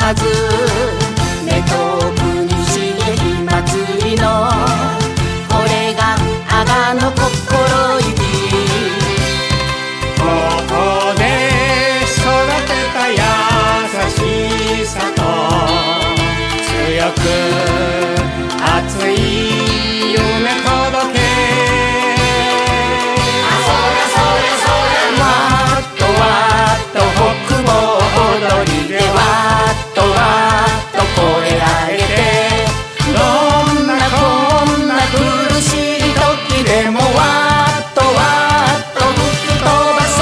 はず。目と国刺激祭りのこれが阿賀の心意気。 ここで育てた優しさと強く熱い夢届け。 そらそらそらわっとわっと北欧踊りでわっとわっと声上げて、どんなこんな苦しい時でもわっとわっと吹き飛ばそう。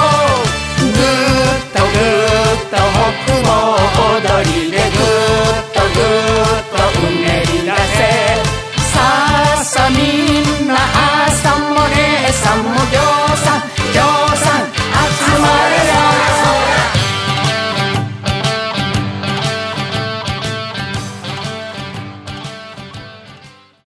ぐっとぐっと北欧踊りでぐっとぐっとうねり出せ。さあさあみんな、あーさんも姉さんも